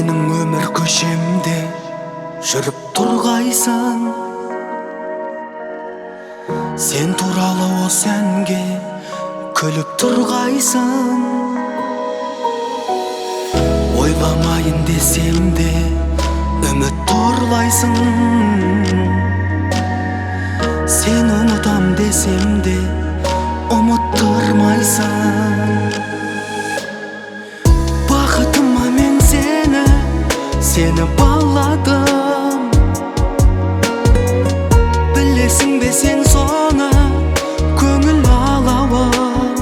Менің өмір көшемде жүріп тұрғайсың. Сен туралы осы әнге күліп тұрғайсың. Ойламайын десем де үміт торлайсың. Сен ұмытам десем де ұмыттырмайсың. Бақытыма мен сені баладым. Білесің бе сен соны көңіл алауым.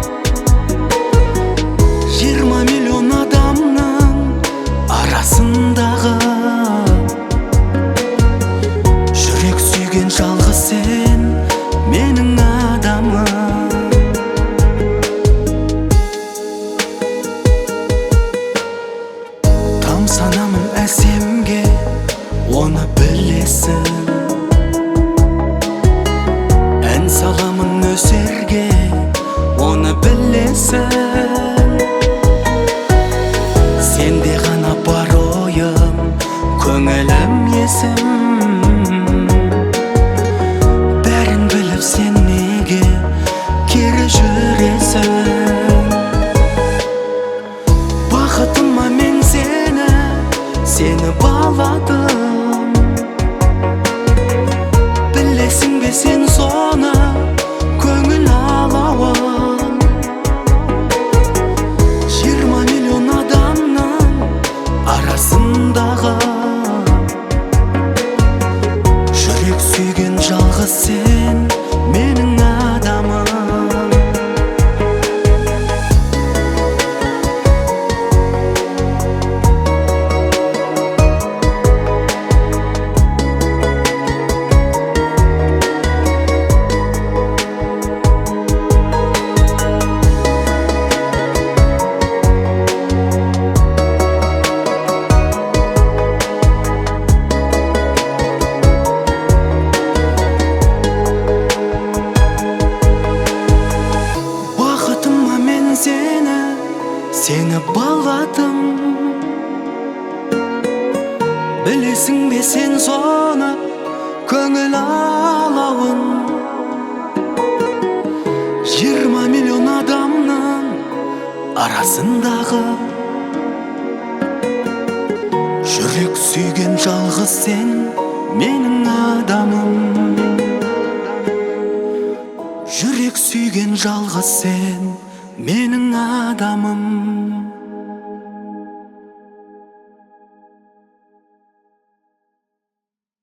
20 миллион адамның арасындағы жүрек сүйген жалғыз сен менің адамым. Тамсанамын әсемге, оны білесің. Ән саламын өсерге, оны білесің. Сенде ғана бар ойым, көңілім есім. Бәрін біліп сен неге кері жүресің? Бақытыма мен сені баладым. Білесің бе сен соны көңіл алауым. 20 миллион адамның арасындағы жүрек сүйген жалғыз сен менің адамым. Сені баладым. Білесің бе сен соны көңіл алауын. 20 миллион адамның арасындағы жүрек сүйген жалғыз сен менің адамым. Жүрек сүйген жалғыз сен менің адамым.